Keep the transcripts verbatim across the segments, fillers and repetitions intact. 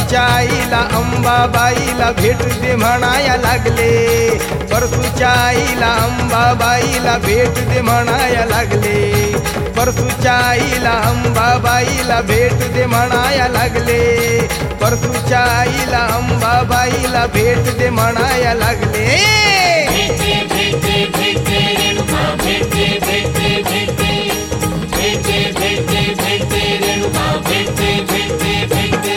परसूच्या आईला अंबाबाईला भेट दे म्हणाया लागले. परसूच्या आईला अंबाबाईला भेट दे म्हणाया लागले. परसूच्या आईला अंबाबाईला भेट दे म्हणाया लागले. परसूच्या आईला अंबाबाईला भेट दे म्हणाया लागले. भेटते भेटते भेटते रेणुका भेटते भेटते भेटते भेटते भेटते भेटते रेणुका भेटते भेटते भेटते.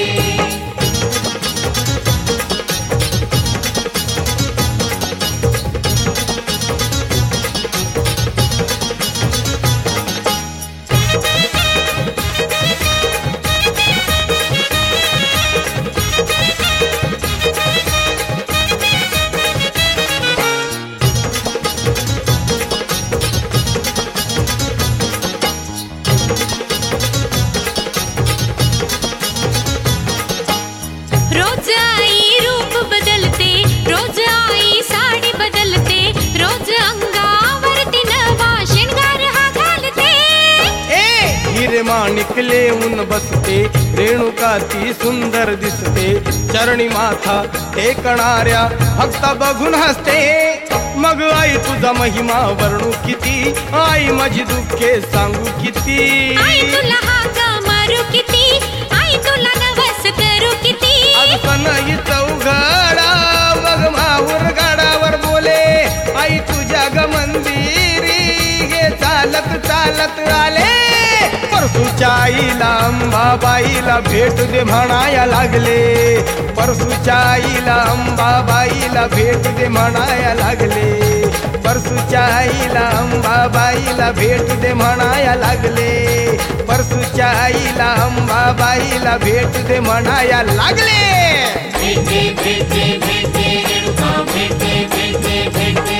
रोज आई रूप बदलते, रोज आई साडी बदलते, रोज अंगावरती नवा शिंगार हा घालते. ए हिरे माणिकले ऊन बसते, रेणुका ती सुंदर दिसते. चरणी माथा टेकणाऱ्या भक्ता बघून हसते. मग आई तुझा महिमा वर्णू किती, आई माझी दुःखे सांगू किती. आई तुला हाका मारू किती, आई तुला नवस करू किती. कनई चौघडा बघ माहूर गाडावर बोले. आई तुझ्या ग मंदिरी गे चालत चालत आले. परसूच्या आईला अंबाबाईला भेट दे म्हणाया लागले. परसूच्या आईला अंबाबाईला भेट दे म्हणाया लागले. परसूच्या आईला अंबाबाईला भेट दे म्हणाया लागले. परसूच्या आईला अंबाबाईला भेट दे म्हणाया लागले. भेटते भेटते भेटते रेणुका भेटते भेटते भेटते.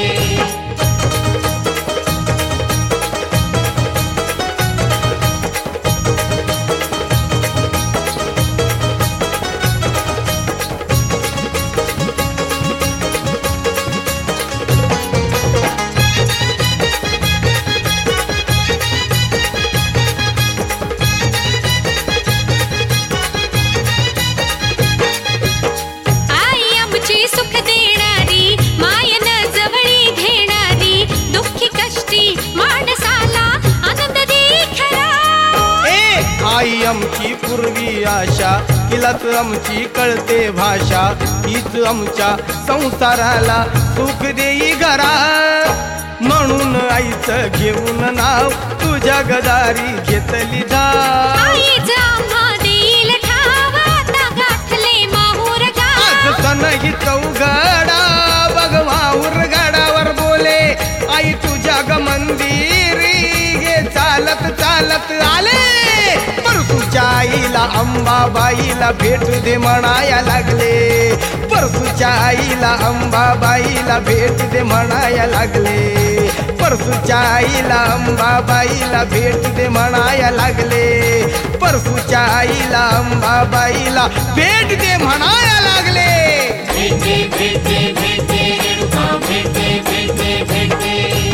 आई आमची सुख देणारी, मायन जवळी घेणारी, दुःखी कष्टी माणसाला आनंद दे खरा. ए आई आमची पूर्वी आशा, तिलाच आमची कळते भाषा. हीच आमच्या संसाराला सुख देई घरा. म्हणून आईचं घेऊन नाव तुझ्या गदारी घेतली धाव. आईच आम्हा देईल ठाव, आता गाठले माहूर गाव. सनही चौघडा बघ माहूर गाडावर बोले. आई तुझ्या ग मंदिरी गे चालत चालत आले. परसूच्या आईला अंबाबाईला भेट दे म्हणाया लागले. परसूच्या आईला अंबाबाईला भेट दे म्हणाया लागले. परसूच्या आईला अंबाबाईला भेट दे म्हणाया लागले. परसूच्या आईला अंबाबाईला भेट दे म्हणाया लागले. भेटते भेटते भेटते रेणुका भेटते भेटते भेटते.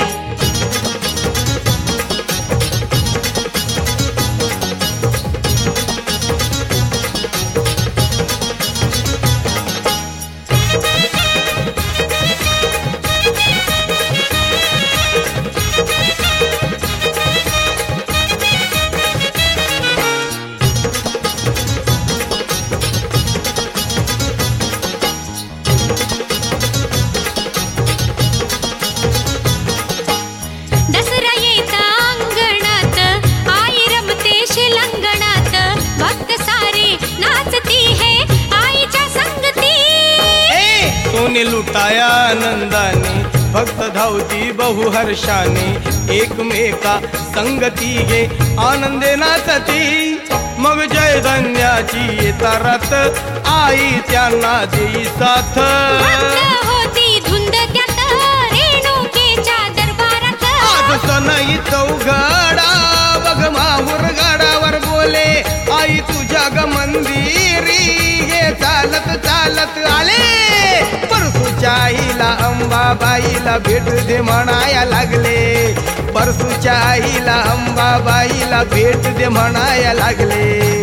दसरा येता अंगणात, आई रमते शिलंगणात. भक्त सारे नाचती है आईच्या संगती. ए सोने लुटाया आनंदाने, भक्त धावती बहु हर्षाने. एकमेका संगती गे आनंदे नाचती. मग जय धन्याची येता रात, आई त्यांना देई साथ. भक्त होती धुंद त्यात, रेणुकेच्या दरबारात. आज सनई चौघडा बघ माहूर गाडावर बोले. आई तुझ्या ग मंदिरी गे चालत चालत आले. परसूच्या आईला अंबाबाईला भेट दे म्हणाया लागले. परसूच्या आईला अंबाबाईला भेट दे म्हणाया लागले.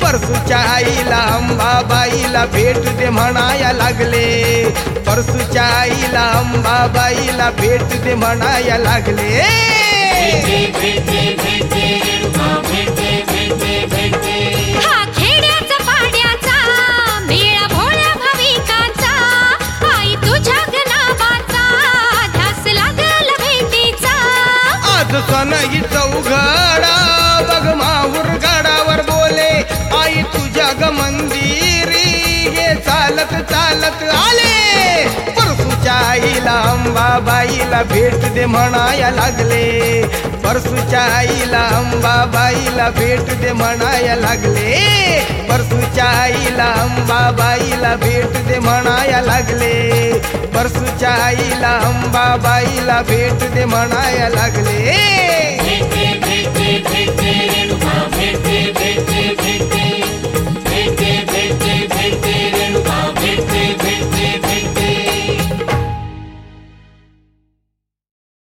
परसूच्या आईला अंबाबाईला भेट दे म्हणाया लागले. परसूच्या आईला अंबाबाईला भेट दे म्हणाया लागले. भेटते भेटते भेटते रेणुका भेटते भेटते भेटते. हा खेड्याचा पाड्याचा मेळा भोळ्या भाविकाचा. आई तुझ्या गणाबाचा ध्यास लागल भेटीचा. आज सनईचं उघडा बघ माहूर गडावर बोले. आई तुझ्या ग मंदिरी हे चालत चालत आले. परसूच्या आईला अंबाबाईला भेट दे म्हणाया लागले. परसूच्या आईला अंबाबाईला भेट दे म्हणाया लागले. परसूच्या आईला अंबाबाईला भेट दे म्हणाया लागले. परसूच्या आईला अंबाबाईला भेट दे म्हणाया लागले. भेटते भेटते भेटते रेणुका भेटते